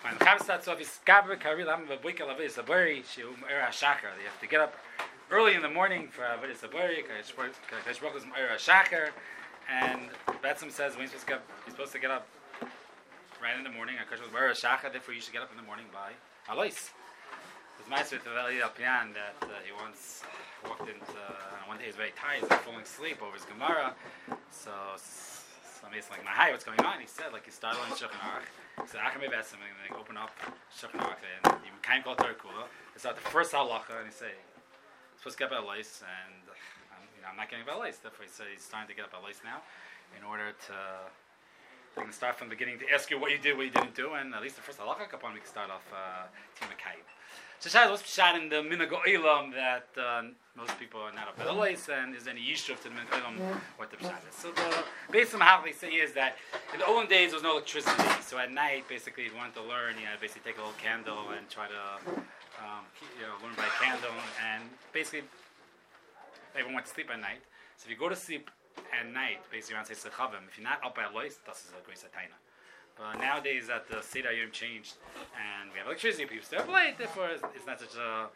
Fine. The Chav starts off, Yiskaber Karil Am Vabuika Lavei Sabari, Shium Era Shachar. You have to get up early in the morning for Avodah Sabari, Kadosh Baruch Hu's Era Shachar, and Betzim says when you're supposed to get up right in the morning. Kadosh Baruch Hu's Era Shachar, therefore you should get up in the morning by Alois. It's nice with Eli Alpian that he once walked into, one day he was very tired, he was falling asleep over his Gemara, so somebody's like, hi, what's going on? He said, like, he started on Shulchan Aruch. He said, Achim Bevesim, and they open up Shulchan Aruch, and you can't call Torah Kula. It's not the first halacha, and he say, I'm supposed to get up at Lois, and I'm not getting up at Lois. Therefore, he said he's starting to get up at Lois now, in order to, they can start from the beginning to ask you what you did, what you didn't do, and at least the first halacha kapon, we can start off Tima Kaib. So Shad, what's Shad in the Minhag Olam that most people are not up at Lois, and is there any yishuv to the Minhag Olam what the Shad is? So the basic how they say is that in the olden days there was no electricity, so at night basically if you wanted to learn, basically take a little candle and try to learn by candle, and basically everyone went to sleep at night. So if you go to sleep at night, basically around say Sechavim, if you're not up at Lois, that's a great Sataina. But nowadays that the Seder Yom changed and we have electricity, people stay up late, therefore it's not such a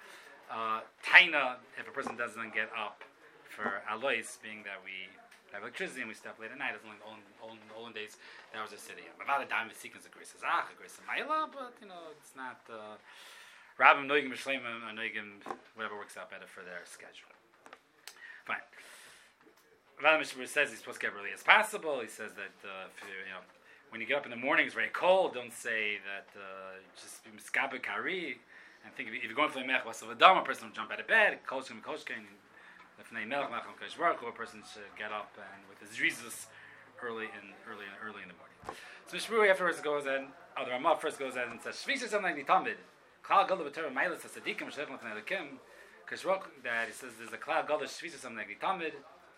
taina if a person doesn't get up for Alois, being that we have electricity and we stay up late at night. It's only in the olden days that was a Seder Yom. About a dime is sequence of Grace Azach, a Grace Maila, but it's not Rabbim Noigim Shleimim or Noigim, whatever works out better for their schedule. Fine. Rabbim Mishmur says he's supposed to get early as possible. He says that if when you get up in the morning, it's very cold. Don't say that just be miskaber kari and think if you're going for the melech of adam, a person will jump out of bed. Kolshkin, lefnei melech melech Kadosh Baruch Hu, a person should get up and with his rizus early in the morning. So Mishmuri afterwards goes and the Ramah first goes and says shvisha something like nitamid klal gadol b'torah meilas hasadikim shechem lefnei lekim Kadosh Baruch Hu, that he says there's a klal gadol shvisha something like nitamid.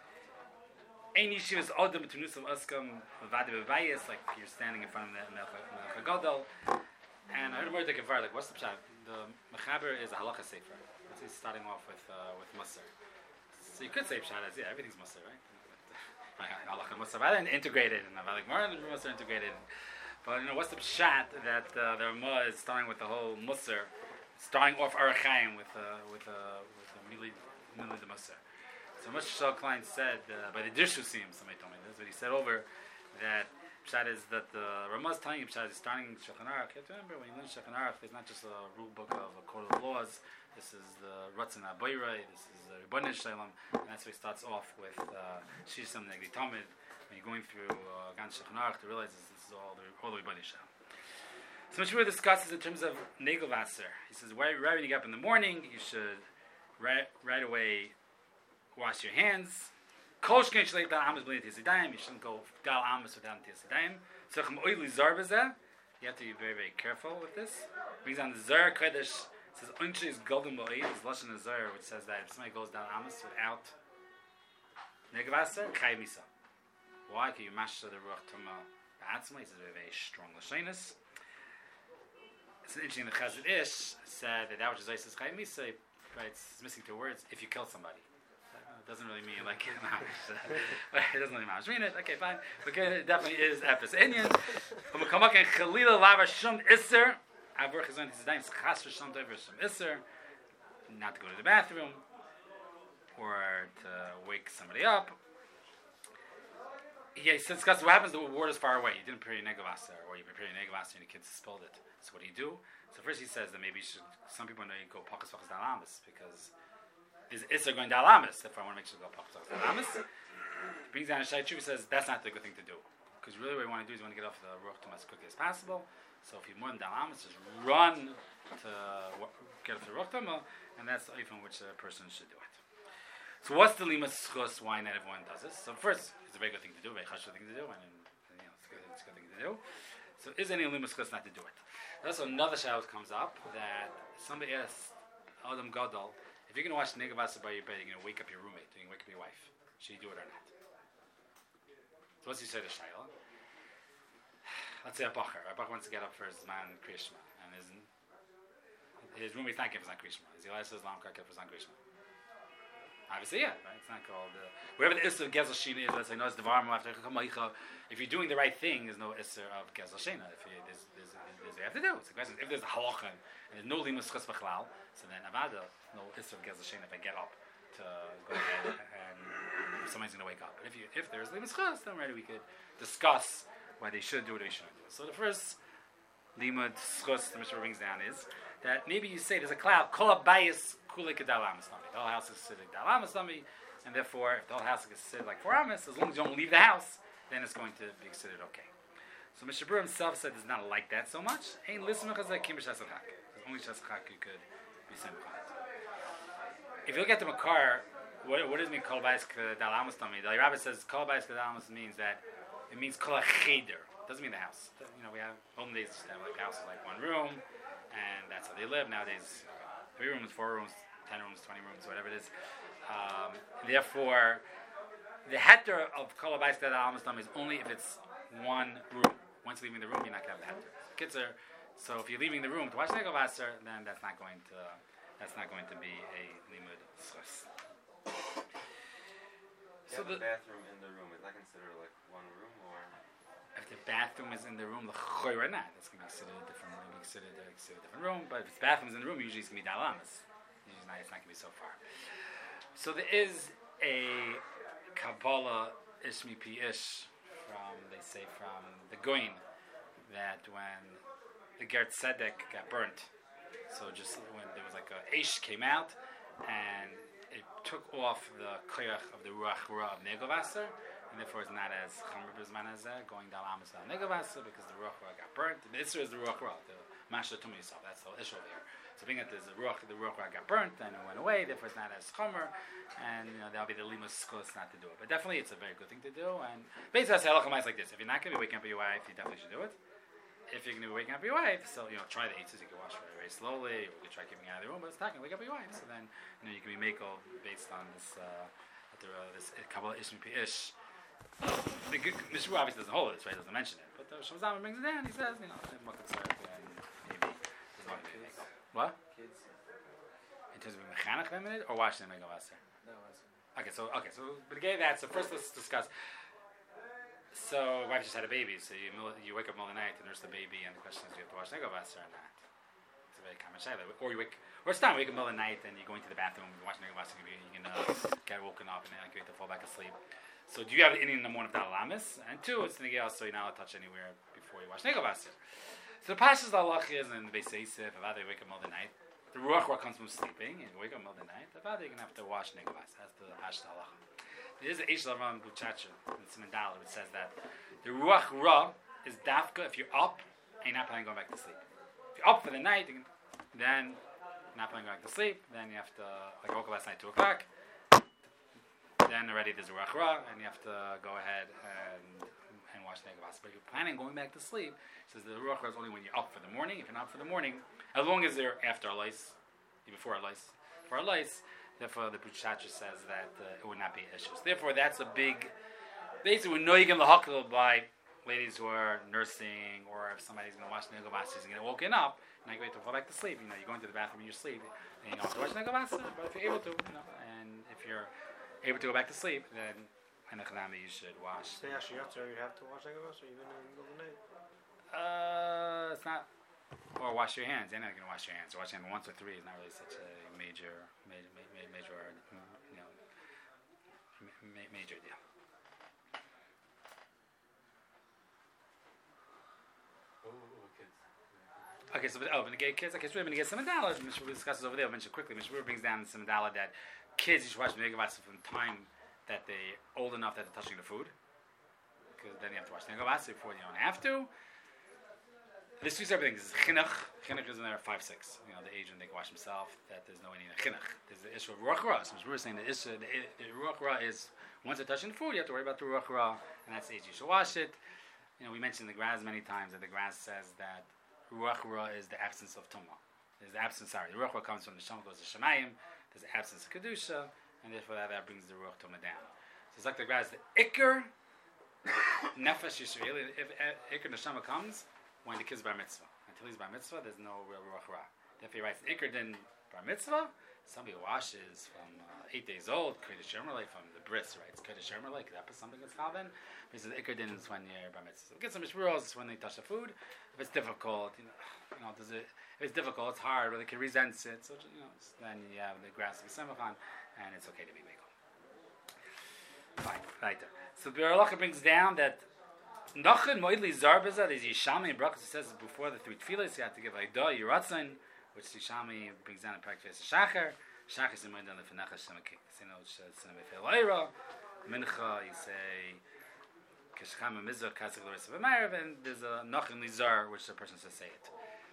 Ein yeshivas odom b'tunusim uskam v'vadi b'vayis, like you're standing in front of the Melech HaGadol. And I heard a word to Gemara, like what's the pshat? The Mechaber is a halacha sefer. He's starting off with Musar. So you could say pshat as everything's Musar, right? Halacha Musar, but then integrated, and like more than Musar integrated. But what's the pshat that the Ramah is starting with the whole Musar, starting off Arachaim with Mili the Musar. So Moshe Shal Klein said by the Dirshusim, somebody told me this, but he said over that Pshat is that the Ramah's telling you Pshat is starting Shulchan Aruch. You have to remember when you learn Shulchan Aruch, there's not just a rule book of a code of laws. This is the Ratzon HaBoirei, this is the Rebbeinu Shalom, and that's why he starts off with Shisham Negdi Tamid. When you're going through Gan Shulchan Aruch to realize this is all the Rebbeinu Shalom. So Moshe discusses in terms of Negel Vaser. He says, right when you get up in the morning, you should right away wash your hands. You shouldn't go gal amas without tiyasidayim. You have to be very, very careful with this. Brings on the Zohar Kodesh, says unchi is golden ba'id, is lashon the Zohar, which says that if somebody goes down amas without negavaser, chay misa. Why? Because you mash the ruach tuma ba'atzma. He says very, very strong lashonis. It's interesting. The Chazon Ish said that which is says chay misa, right? It's missing two words. If you kill somebody. It doesn't really mean like it doesn't really matter. Mean it, okay, fine. But it definitely is Epis Indian. From a kamak and Chalila Lava Shum Isser, Avur Chazon his name is Chas Shum Dover Shum Isser, not to go to the bathroom or to wake somebody up. He discussed what happens if the water is far away. You didn't prepare your negavasa, or you prepare your negavasa and your kids spilled it. So what do? So first he says that maybe some people know you go pakas dalamas because is Isser going to Alamis? If I want to make sure to go Pachas Alamis, brings down a Shai Tshuva, says that's not the good thing to do. Because really what you want to do is you want to get off the Ruach Tum as quickly as possible. So if you're more than Alamis, just run to get off the Ruach Tum, and that's the way in which a person should do it. So what's the Limas Schus, why not everyone does this? So first, it's a very good thing to do, very chashuv thing to do, and it's a good thing to do. So is any Limas Schus not to do it? Also another shout comes up that somebody asked Adam Gadol, if you're going to watch Negavasa by your bed, you're going to wake up your roommate, you're going to wake up your wife. Should you do it or not? So what's he say to Shaila? Let's say a Bacher wants to get up for his man Krishma, and his roommate's not getting for his man Krishma. Is he allowed to say Islam get for his man Krishma? Obviously, yeah, right? It's not called wherever the Isser of Gezel Shina is. Let's say no, it's Devarim after Kamaycha. If you're doing the right thing, there's no Isser of Gezel Shina. If there's what you have to do. It's a question. If there's a halacha and there's no limus chus b'chlal, so then avada no Isser of Gezel Shina if I get up to go ahead and somebody's going to wake up. But if there's limus chus, then already we could discuss why they should do it or they shouldn't do it. So the first limud chus the Mishnah brings down is that maybe you say there's a cloud, kol habayis kulei kedal amasnami. The whole house is considered dal amasnami, and therefore, if the whole house is considered like 4 amas, as long as you don't leave the house, then it's going to be considered okay. So Mishnah Berurah himself said it's not like that so much. Ain't listen because like kim b'shasachak. Only shasachak you could be simcha. If you look at the Makar, what does it mean kol habayis kedal amasami? The Rabbi says kol habayis kedal amas means that it means kol hacheder. Doesn't mean the house. We have olden days used to have like houses like 1 room. And that's how they live nowadays. 3 rooms, 4 rooms, 10 rooms, 20 rooms, whatever it is. Therefore, the heter of kol habayis kedal amasami is only if it's 1 room. Once you're leaving the room, you're not going to have the heter. Kitzer. So if you're leaving the room to watch Negel Vaser, then that's not going to be a limud schus. So the bathroom in the room, is that considered like 1 room or? If the bathroom is in the room, the choy or not, that's going to be considered a different room. Considered a different room. But if the bathroom is in the room, usually it's going to be dalamas. Usually it's not going to be so far. So there is a Kabbalah Ishmi Pi Ish from the Goin that when the Ger Tzedek got burnt, so just when there was like a Eish came out and it took off the koyach of the ruach ra of Negel Vaser, and therefore it's not as chamer b'zman as going down amas al Negel Vaser because the ruach ra got burnt. The Isra is the ruach ra, the mashal tummy yourself. That's the issue there. So being that the ruach ra got burnt and it went away, therefore it's not as chamer, and that'll be the limus schus not to do it. But definitely it's a very good thing to do. And basically, halacha is like this: if you're not going to be waking up your wife, you definitely should do it. If you're going to be waking up your wife, so try the eitzes. You can wash very, very slowly, or you can try keeping out of the room, but it's not going to wake up your wife. So then you can be makel based on this this Kabbalah Ishmi Pi Ish. The Mishra obviously doesn't hold it, right? Doesn't mention it, but the Shulchan brings it down. He says, and maybe there's not going to be makel. What? Kids. In terms of mechanech limited or washing the Negel Vaser? No, Okay, so but again, so first let's discuss. So wife just had a baby, so you wake up in the middle of the night to nurse the baby, and the question is, do you have to wash Negel Vaser or not? It's a very common shayla. Or you wake up in the middle of the night and you're going to the bathroom, you're washing Negel Vaser, you can get woken up and then you have to fall back asleep. So do you have any in the morning of the alamis? And 2, it's Negel, so you're not allowed to touch anywhere before you wash Negel Vaser. So the Pashas halach is in the Beis Yosef, if you wake up in the middle of the night, the ruach ra comes from sleeping, and you wake up in the middle of the night, you're going to have to wash Negel Vaser. That's the Pashas halach. There is an Eish Lavan Buchacha in Simendal which says that the ruach ra is dafka if you're up and you're not planning on going back to sleep. If you're up for the night, then you're not planning on going back to sleep, then you have to, like I woke up last night 2 o'clock, then already there's a ruach ra, and you have to go ahead and wash Negel Vaser. But if you're planning on going back to sleep, it says the ruach ra is only when you're up for the morning. If you're not up for the morning, as long as they're after a lice, before a lice, for a lice, therefore the Buchacha says that it would not be issues. Therefore, that's a big. Basically, we're noyigim lahakal by ladies who are nursing, or if somebody's going to watch Negel Vaser, he's going to get woken up, and you wait to fall back to sleep. You're going to the bathroom in your sleep, and you don't have to watch Negel Vaser. But if you're able to, and if you're able to go back to sleep, then you should wash. So actually, you have to wash Negel Vaser even in the middle of the night. It's not. Or wash your hands. You're not going to wash your hands. So washing them 1 or 3 is not really such a major deal. Okay, so when the gay kids, okay, so we're going to get some medallas. Mishra discusses over there. I'll mention quickly. Mishra brings down some medallah that kids you should watch Negel Vaser from the time that they're old enough that they're touching the food, because then you have to watch Negel Vaser before you don't have to. This is everything. This is chinuch. Chinuch is in there 5, 6. The age when they can wash themselves. That there's no any chinuch. There's the issue of ruach ra. So we're saying that the ruach ra is once they're touching the food, you have to worry about the ruach ra, and that's the age you should wash it. We mentioned the Graz many times that the Graz says that ruach ra is the absence of tumah. There's the absence. Sorry, the ruach ra comes from the shama goes to shemayim. There's the absence of kedusha, and therefore that brings the ruach tumah down. So it's like the Graz, the ikr nefesh yisraeli. If ikr neshama comes when the kid's bar mitzvah. Until he's bar mitzvah, there's no real ruach ra. Therefore he writes ikr din bar mitzvah, somebody washes from 8 days old, Kodesh Yermalei from the bris, right? It's Kodesh Yermalei, that is something that's Chalvin. He says Iker Din is when you're bar mitzvah. Get some rules when they touch the food. If it's difficult, if it's difficult, it's hard, or the kid resents it, so then you have the grass of Semachan, and it's okay to be bagel. Fine, right there. So the Beralacha brings down that Nachon Moidli Zarbaza, there's Yishami and Brachas, it says before the 3 tefillas, you have to give Aidah, Yiratzin, which Yishami brings down in practice Shachar. Shachar is in Moed on the Fenecha Shemakik. Which says Sinamefel Eira. Mincha, you say Keshcham and Mizrach, Kasek Loris of Amarav, and there's a Nachon Lizar, which the person says say it.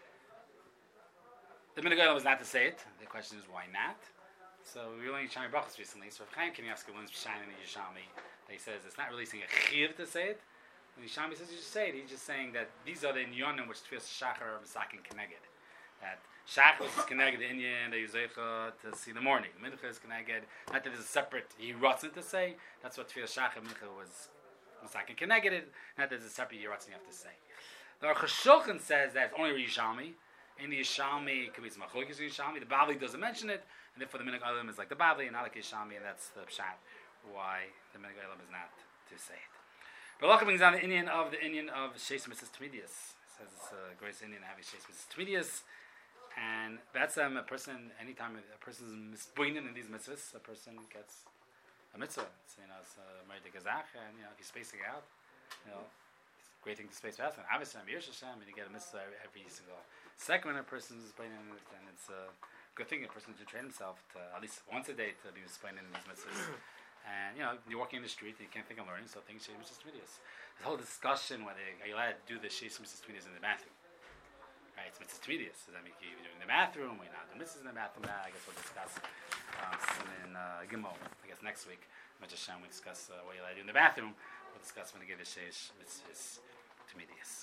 The Minhag was not to say it. The question is, why not? So we were learning Yishami Brachas recently, so if Chaim can ask when Shine in Yishami, he says it's not really saying a chiv to say it. When Yishami says you should say it, he's just saying that these are the inyonim which Tfilas Shachar or Masakin Keneged. That Shachar is Keneged the Inyan, the Yuzecha to see the morning. Mincha is Keneged, not that there's a separate Yiratzin to say. That's what Tfilas Shachar Mincha was Masakin Keneged, not that there's a separate Yiratzin you have to say. The Aruch HaShulchan says that it's only Yishami. In the Yishami, it could be some machlokes in Yishami. The Bavli doesn't mention it, and therefore the Minhag Olam is like the Bavli and not like Yishami, and that's the pshat why the Minhag Olam is not to say it. But Lachim brings down the Indian of Sheis Mitzvahs Tmidius. It says it's a great Indian having Sheis Mitzvahs Tmidius, and that's a person. Anytime a person is misboinen in these mitzvahs, a person gets a mitzvah. It's it's Ma'id Gazach, and if he's spacing out, it's a great thing to space fast. And obviously, I'm Yersh Hashem, and you get a mitzvah every single second when a person is playing in it, and it's a good thing a person should train himself to at least once a day to be playing in these mitzvahs. And you're walking in the street and you can't think of learning, so things Sheis Mitzvahs Tmidius. This whole discussion whether you're allowed to do the Sheis Mitzvahs Tmidius in the bathroom. Right, it's Mitzvahs Tmidius. Does that make you do it in the bathroom? We're not doing mitzvahs in the bathroom. I guess we'll discuss in Gimel. I guess next week, Mitzvah Hashem, we discuss what you're allowed to do in the bathroom. We'll discuss when to give the Sheis Mitzvahs Tmidius.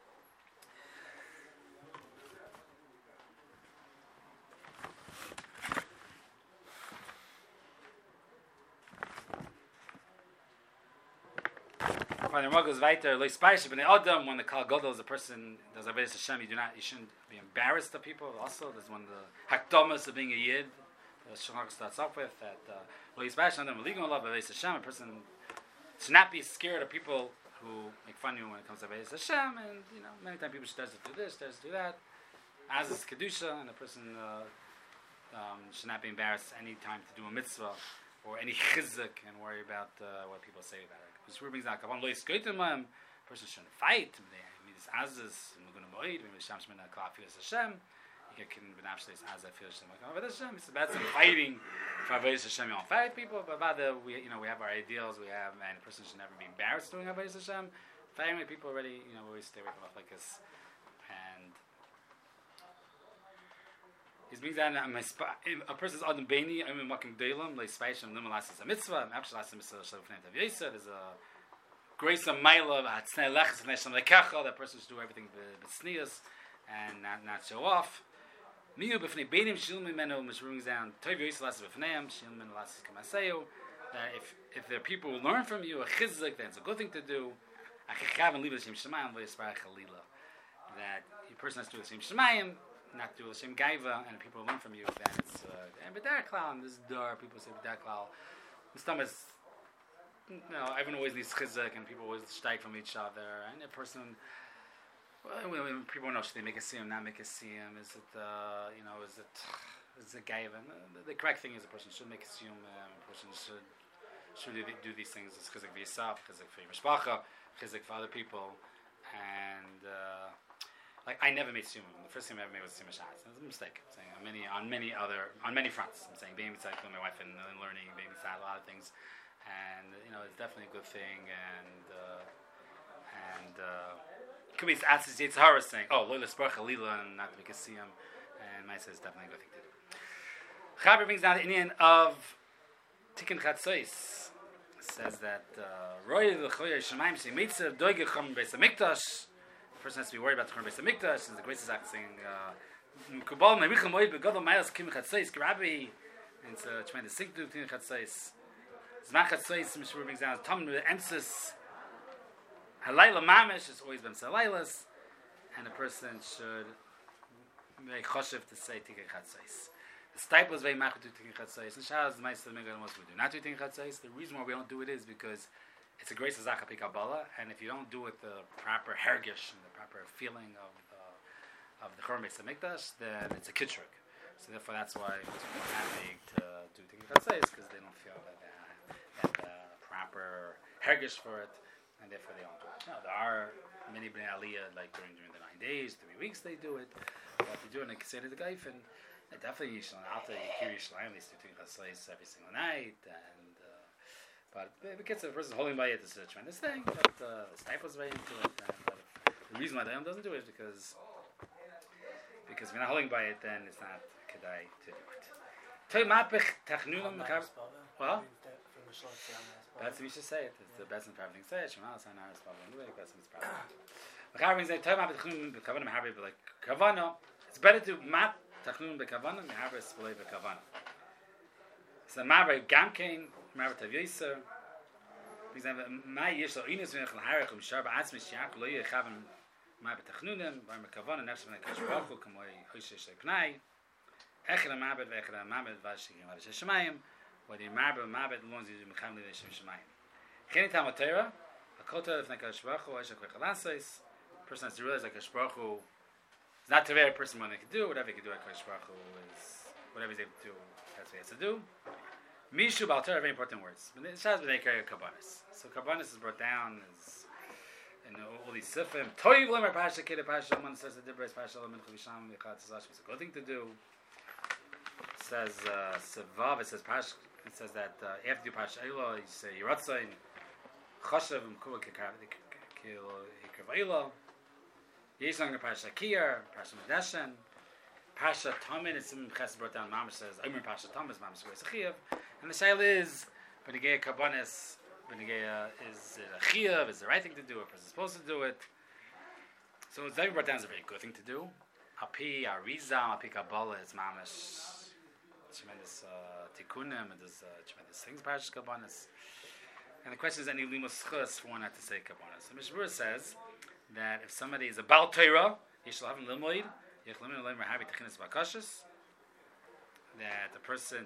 When the Ramah goes weiter, lo yispaysh b'nei Adam, when the Kal Gadol is a person does Avodas Hashem, you shouldn't be embarrassed of people. Also, there's one of the hakdomas of being a yid. The Shulchan starts off with that lo yispaysh Adam v'ligon love Avodas Hashem. A person should not be scared of people who make fun of you when it comes to Avodas Hashem, and many times people should do this, do that. As is kedusha, and a person should not be embarrassed any time to do a mitzvah or any chizuk and worry about what people say about it. Because we're being like, a person shouldn't fight. It's Azaz, we're going to moed, we're Shamshman Klafis Hashem. You can benafshes Azaz Fish Hashem. It's about some fighting for Avodas Hashem. You don't fight people, but rather we have our ideals. We have, and a person should never be embarrassed doing Avodas Hashem. Fighting with people already, we always stay away from stuff like this. And he's being that a person's Adam Beni, I'm in Makim Deilam, like Spaisham, Limalas is a mitzvah, Abshalas is a mitzvah, Shalfnat of Yesa, there's a grace of Maila, Hatzne Lechus, Nesham Lekecha, that person should do everything but sneers and not show off. Miyu B'fnei Benim, Shilmin Menu, which brings down Tov Yesa Las B'fneim, Shilmin Las Kamaseyo, that if there are people who learn from you, a chizuk, then it's a good thing to do. Achichav and leave the Shem Shemayim, V'yisparach Chalila. That your person has to do the Shem Shemayim, not do the same gaiva, and people learn from you. Then it's and b'derek klal, and this door people say b'derek klal. The stomach is, everyone always needs chizuk, and people always strike from each other. And a person, when people know should they make a siyum, not make a siyum? Is it is it gaiva? The correct thing is a person should make a siyum. A person should do these things. It's chizuk for yourself, chizuk for your mishpacha, chizuk for other people, and. Like I never made siyum. The first thing I ever made was siyum shas. It was a mistake. I'm saying on many fronts. I'm saying being mitzvah with my wife and learning, being mitzvah, a lot of things, and it's definitely a good thing. And could be Atzis Yitzhara saying, "Oh, lo l'sparach alila," and not to make a siyum. And my says definitely a good thing to do. Chaber brings down the Indian of Tikkun Chatzos. Says that Roy l'choyer shemaim shemitzah doigecham beis hamikdash. Person has to be worried about the Churban Beis Hamikdash. And the greatest act saying, "Kubal me'richam moed begadol ma'as kim chatzos grabi." And it's a tremendous sigdu to chatzos. Zman chatzos, Mishra brings down Tom with emphasis. Halayla mamish has always been salaylas, and a person should make choshev to say tikkun chatzos. The stipe was very machut to Tinkin Chatzais. And Shahaz, the Meister of the Megal, most we do not do Tinkin Chatzais. The reason why we don't do it is because it's a great Zaka Kabbalah, and if you don't do it the proper hergish and the proper feeling of the Chorm Beis Hamikdash, then it's a kitschrik. So therefore, that's why it's more happy to do Tinkin Chatzais, because they don't feel that they have proper hergish for it, and therefore they don't do it. Now, there are many Bnei Aliyah, like during the 9 days, 3 weeks, they do it. But if you do it in the Kesed of the Geifen, definitely after Yikir Yishlayim, they do Chatzais every single night, and but because the person holding by it is a tremendous thing. But the stipe was very into it, but the reason why the Adam doesn't do it is because if you're not holding by it, then it's not kedai to do it. Toy mapich technunam mekab. Well, that's we should say it. It's the best and private thing to say it. Shema Hassan Aris Pavlin. The best and private. Mekab means that toy mapich technunam bekavana mehaber like kavana. It's better to map technunam bekavana mehaber spolei bekavana. So maber gamkein maber tavyiser. For example, my yesh lo inus v'nech l'harech u'mishar ba'atzmi shi'ak lo yechavim maber technunam b'amar kavana nefesh v'nech kashvachu k'moi hoyshesh le'pnai echad ha'mabed v'echad ha'mabed v'ashigim v'avish ha'shemayim whether you're mabed as long as you're mechavim l'shem shemayim. Cheni Talmud Torah hakol Torah v'nech kashvachu oishak v'chalasos. Person has to realize that kashvachu is not to every person what they can do. Whatever he can do at kashvachu is whatever he's able to do. That's what he has to do. Mishu Bal Torah, very important words. But it says they carry Karbanis. So Karbanis is brought down as in all these sifim. Toiv Lemer Pasha Keda Pasha. One says the Dibres Pasha Lemer Chavisham Yichat Tzash. It's a good thing to do. It says Sevav. It says Pasha. It says that after you Pasha Eila, you say Yeratzain Chashav Mkuva Kil Hikav Eila. Yisang Pasha Kiyar Pasha Medeshen. Pasha Tamin, it's in Chesed brought down. Mamash says, Omer Pasha Tamin is Mamash Goyes Chiyav. And the Shaila is, Benegea Karbanis, Benegea is it a Chiyav, is the right thing to do, a person is supposed to do it. So it's very brought down is a very good thing to do. Api Arizal, Api Kabbalah is Mamash, tremendous Tikkunim, and there's tremendous things, Pasha Karbanis. And the question is, any Limos Chus for one not to say Karbanis. So Mishmur says that if somebody is a Baal Torah, he shall have a Limoid, that the person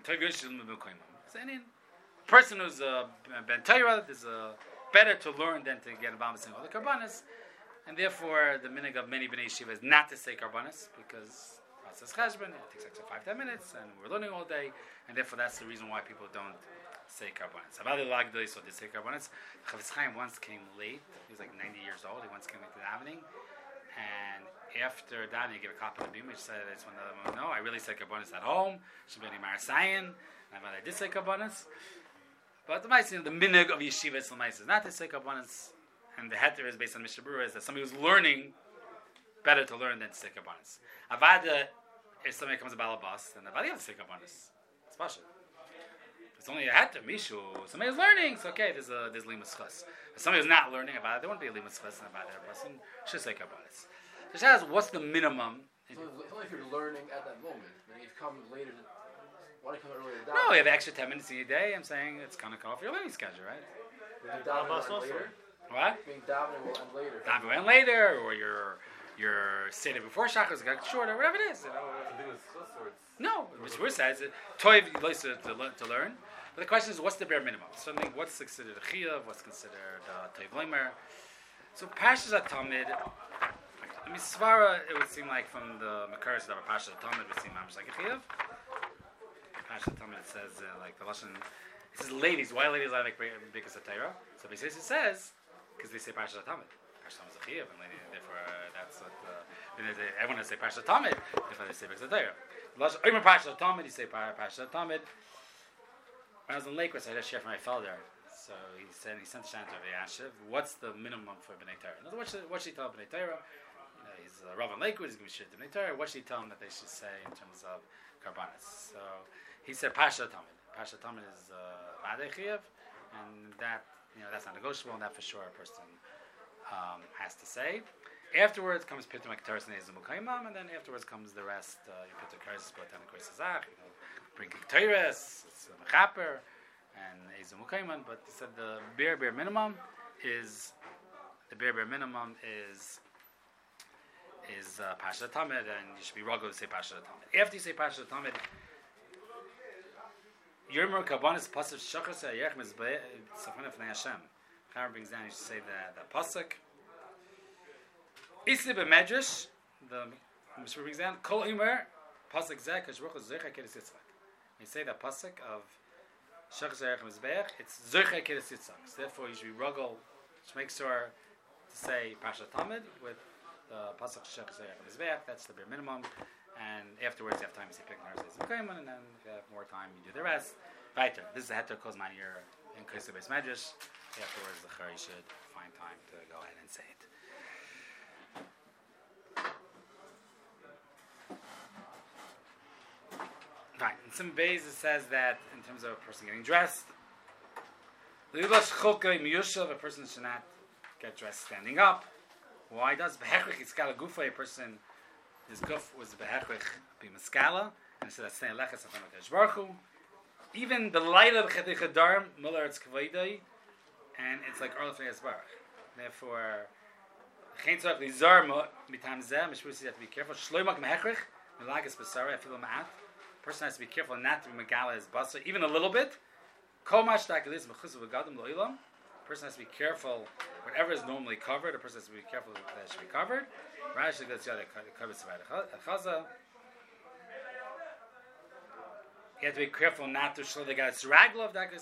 any person who's a ben Torah is better to learn than to get involved in all the karbanis, and therefore the minig of many bnei yeshiva is not to say karbanis because process cheshbon, it takes extra 5-10 minutes, and we're learning all day, and therefore that's the reason why people don't say karbanis. Avadi lagdoi, so they say karbanis. Chavetz Chaim once came late. He was like 90 years old. He once came into the evening, and after that, he gave a copy of the beam, which said, I just want to let them know, I really said Karbonis at home, should be any Marasayan, and I did say Karbonis. But the mice, the minig of yeshiva is not to say Karbonis, and the heter is based on Mishnah Berurah, is that somebody who's learning, better to learn than to say Karbonis. Avada, if somebody comes about a bus, then Avada has to say Karbonis. It's special. It's only a heter, Mishu. Somebody who's learning, it's okay, there's Limus Chus. If somebody who's not learning about it, there won't be a Limus Chus, and Avada, a person should say Karbonis. So she asks, what's the minimum? It's only if you're learning at that moment. When you've come later, why do you come earlier? No, you have extra 10 minutes in your day. I'm saying it's going to come off your learning schedule, right? Being davening later. What? Being davening will end later. Davening later, or your seder before shachar is shorter, whatever it is. You know. No, Mishmur says toiv to learn. But the question is, what's the bare minimum? Something. What's considered a chiyuv? What's considered toiv limer? So Pashas Atamid. I mean, Svara, it would seem like from the Makaris of Pasha Talmud, it would seem like a Chiyav. Pasha Talmud, it says, like the Lashon, it says ladies, why ladies are like big as a Torah? So basically it says, because they say Pasha Talmud. Pasha Talmud is a Chiyav, and therefore that's what, everyone has to say Pasha Talmud, therefore they say big as a Torah. Lashon, Omer Pasha Talmud, you say Pasha Talmud. When I was in Lakewood, I had a share from my fellow there. So he sent a Shantar of Yashiv, what's the minimum for B'nai Torah? In other words, what should he tell B'nai Torah? He's a Rav in Lakewood, he's going to be shit to B'nai Torah. What should he tell him that they should say in terms of Karbanis? So he said Pasha Tamid. Pasha Tamid is Vadei Chiyav, and that, that's not negotiable, and that for sure a person has to say. Afterwards comes Pitum Aktaris and Ezum Mukaimam, and then afterwards comes the rest. Pitum Aktaris, Botan Koisazach, bring Aktaris, it's Mechaper, and Ezum Mukaimam. But he said the bare minimum is Pasha Tamid, and you should be ruggled to say Pasha Tamid. After you say Pasha Tamid, Yermer Kabbanis Pasuk Shachas Hayech Mizbeach Safana Fnei Hashem. Chara brings down. You should say the pasuk. Isli b'medrash. The Mishra brings down. Kol Imer pasuk Zeh Kashruch Zechah Kedes Yitzchak. You say the pasuk of Shachas Hayech Mizbeach. It's Zechah Kedes Yitzchak. So therefore, you should be ruggle. Just make sure to say Pasha Tamid with the pasuk Shachas Hayech Mizbeach. That's the bare minimum. And afterwards, you have time to say Pek Narses and Kaiman, and then if you have more time, you do the rest. Weiter. This is a Heter Kozman here in Krisu Beis Medrash. Afterwards, the Chari should find time to go ahead and say it. Fine. In some ways, it says that in terms of a person getting dressed, a person should not get dressed standing up. Why does Behechrich Iskala Gufa, a person, his guf was Behechrich Bimaskala, and so that's Snei Lechas of HaMakadosh Baruch Hu. Even the light of Chetei Chadarim, Muller it's Kavaydai, and it's like Orla Fnei Baruch. Therefore, Chen Tzorach Lizar Mitam Zeh, Mishpur says you have to be careful. Shloimak Mehechrich, Milagas Basara, Afilu Ma'at. Person has to be careful not to be Megala his Basar, even a little bit. Kol Mash Takelis Mechusu V'Gadim Lo'ilam. Person has to be careful, whatever is normally covered, a person has to be careful that it should be covered. Rashi goes the other covers Chaza. You have to be careful not to show the guy's ragla of that.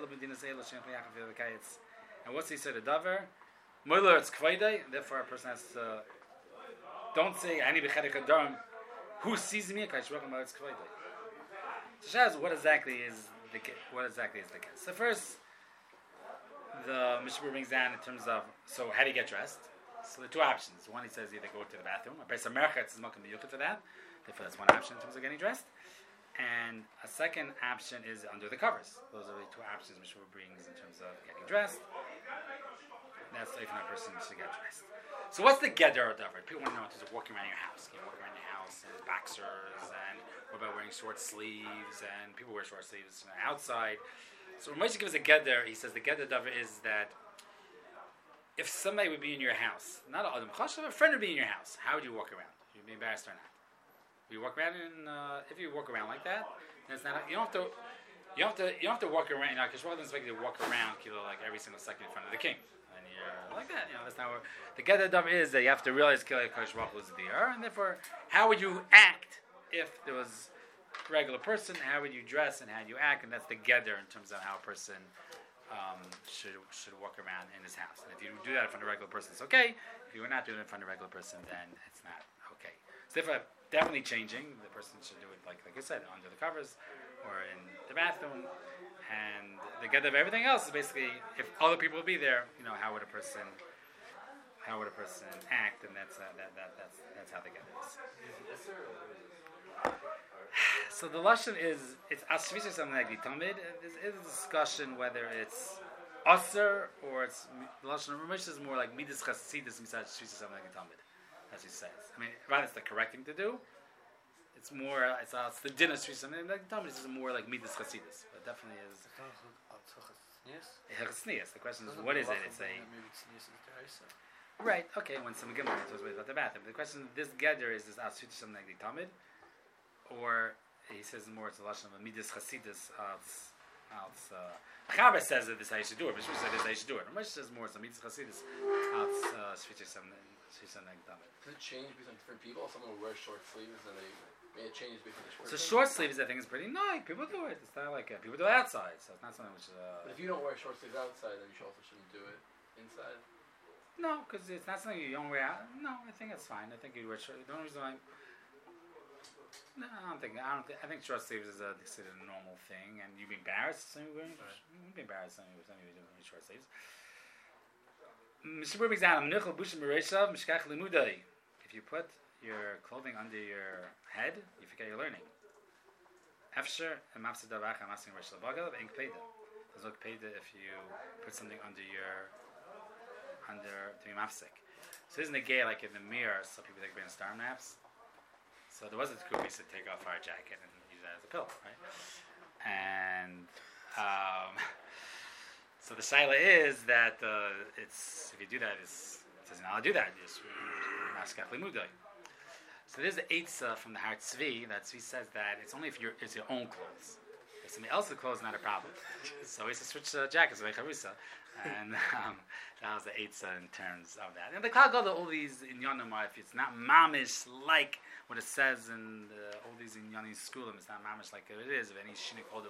And what's he said? A davar. Moiler it's kvaydei. Therefore, a person has to don't say ani b'chedek adarim. Who sees me? It's kvaydei. So Shaz, what exactly is the case? So first, the Mishnah brings down in terms of so how do you get dressed? So there are two options. One, he says either go to the bathroom. A person merchatz is not going to be yukut for that. Therefore, that's one option in terms of getting dressed. And a second option is under the covers. Those are the two options Mishnah brings in terms of getting dressed. That's if a person should get dressed. So what's the geder of davar? People want to know in terms of walking around your house. Can you walk around your house in boxers? And what about wearing short sleeves? And people wear short sleeves outside. So when Moshe gives a geder, he says the geder davar is that if somebody would be in your house, not an adam chashav, a friend would be in your house, how would you walk around? Would you be embarrassed or not? You walk around if you walk around like that, then it's not. You don't have to walk around. Because rather than expect you to walk around, like every single second in front of the king, and you're like that. That's not where the gather dove is. That you have to realize Kodesh Baruch Hu is there, and therefore, how would you act if there was a regular person? How would you dress and how do you act? And that's the gather in terms of how a person should walk around in his house. And if you do that in front of a regular person, it's okay. If you were not doing it in front of a regular person, then it's not okay. So therefore, definitely changing. The person should do it like I said, under the covers or in the bathroom. And the get of everything else is basically if other people would be there, how would a person act? And that's how the get is. So the lashon is it's asvisa something like Tamid. There's a discussion whether it's aser or it's the lashon Ramesh is more like midas chasidus misad asvisa something like Tamid, as he says. I mean, rather it's the correct thing to do. It's more it's the din of asvisa something like Tamid. This is more like midas chasidus, but definitely is. Yes. The question is what is it? It's a right. Okay, when some gimel talks about the bathroom. The question this gather is asvisa something like Tamid, or he says more it's a lashon of a midas chasidus of Chaber says that this is how you should do it. Mishra says this is how you should do it. Ramesh says more it's a midas chasidus of switching something like that. Does it change between different people? Someone will wear short sleeves and it changes between the short. So short sleeves, I think, is pretty nice. People do it. It's not like people do it outside, so it's not something which. But if you don't wear short sleeves outside, then you also shouldn't do it inside. No, because it's not something you don't wear out. No, I think it's fine. I think you wear short. The only reason why. No, I think short sleeves is considered a normal thing, and you'd be embarrassed. You wouldn't be embarrassed with somebody doing short sleeves. If you put your clothing under your head, you forget your learning. If you put something under to be mafsik. So isn't the gay like in the mirror? Some people take in star naps. So there was a group used to take off our jacket and use that as a pillow, right? And so the shaila is that it's if you do that, it says now I'll do that. So there's the eitzah from the Har Tzvi that Tzvi says that it's only if it's your own clothes. If somebody else's clothes, not a problem. So we used to switch jackets with Charusa. And that was the eitzah in terms of that. And the Klal Gadol, all these inyanim are, if it's not mamish like what it says in all these inyanim schoolim, it's not mamish like it is. If any shinik odo,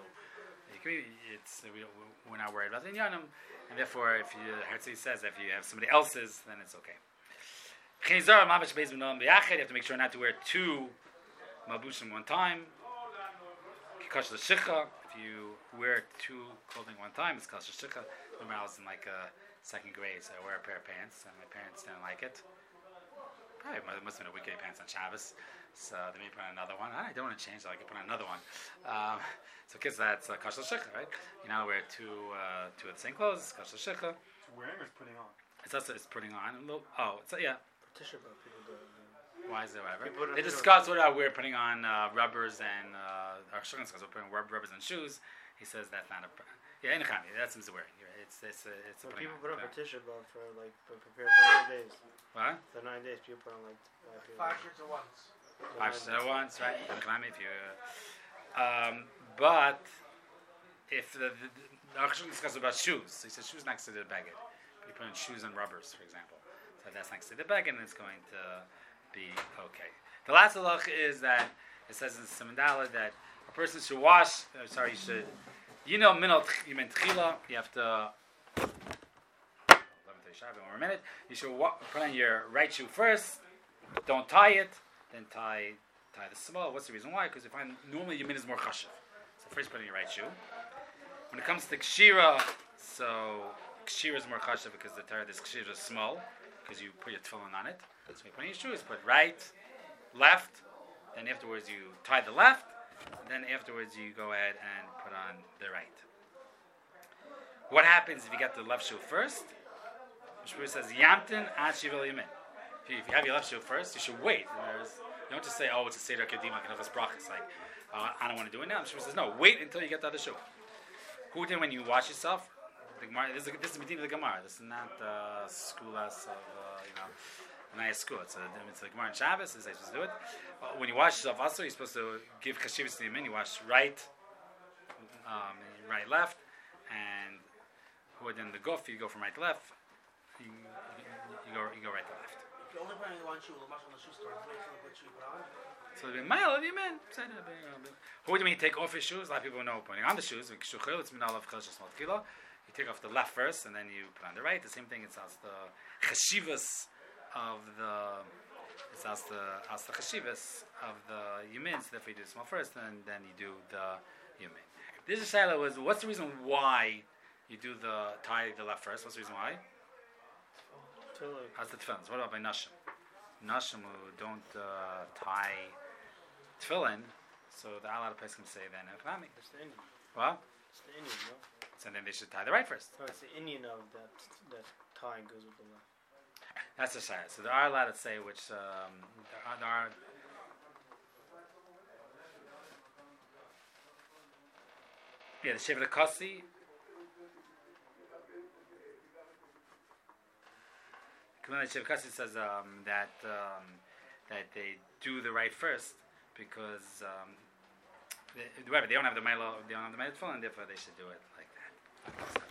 we're not worried about the inyanim. And therefore, if Herzl says if you have somebody else's, then it's okay. You have to make sure not to wear two malbushim one time. If you wear two clothing one time, it's kash l'shicha. Remember, I was in like second grade, so I wear a pair of pants, and my parents didn't like it. Probably must have been a weekday pants on Shabbos, so they made me put on another one. I don't want to change, so I can put on another one. So kids, that's kash l'shicha, right? You now wear two of the same clothes, kash l'shicha. It's wearing or it's putting on? It's putting on. Yeah. Tisha B'Av people do it. Why is it whatever? People They discuss whether we're putting on rubbers and our shulchan says we're putting rubbers and shoes. He says that's not a in the Chami. That's the wearing. It's So putting people on. put on Tisha B'Av for prepare for 9 days. What? The 9 days people put on 5 shirts at once. 5 shirts at once, right? In the Chami, if you. But if the shulchan discusses about shoes, so he says shoes next to the baggage. You put in shoes and rubbers, for example. So that's next to the baggage, and it's going to be okay. The last halach is that it says in Simandala that a person should wash. Minal Yimin Tchila. You have to. Let me tell you, 1 more minute. You should put on your right shoe first. Don't tie it. Then tie the small. What's the reason why? Because you find normally Yimin is more chashav. So first put on your right shoe. When it comes to kshira, so kshira is more chashav because the Torah this kshira is small because you put your tefillin on it. So you put on your shoes, put right, left. Then afterwards you tie the left. Then afterwards you go ahead and put on the right. What happens if you get the left shoe first? Mishpur says Yamtin Ashivel Yamin. If you have your left shoe first, you should wait. You don't just say, "Oh, it's a seder kedima kanavas brachas." Like, I don't want to do it now. Mishpur says, "No, wait until you get the other shoe." Who did when you wash yourself? The Gemara. This is medina the Gemara. This is not schoolas of a nice school. It's a Gemara in Shabbos. Is supposed to do it. When you wash yourself, also you're supposed to give chashivas to the yamin. You wash right, left, and who then the guf. You go from right to left. You go right to left. If you're only wearing one shoe, the much on the shoe store, wait till which shoe you put on. So the mile of yamin. Who do you mean you take off your shoes? A lot of people know putting on the shoes. It's minal of chel shesmol kilo. You take off the left first, and then you put on the right. The same thing. It's as the chashivas of the. It's as the chashivas of the yamin. So therefore you do the small first, and then you do the yamin. This is Shaila was what's the reason why you do the tie the left first? What's the reason why? How's the tefillin? What about by nashim? Nashim who don't tie tefillin, so the a lot of places can say then economy. It's the Indian. What? It's the Indian, no? So then they should tie the right first. No, it's the Indian of that tie goes with the left. That's the shayla. So there are a lot that say which there are. Yeah, the Sheva Kasi. The Sheva Kasi says that they do the right first because they don't have the milo, they don't have the milo, and therefore they should do it like that.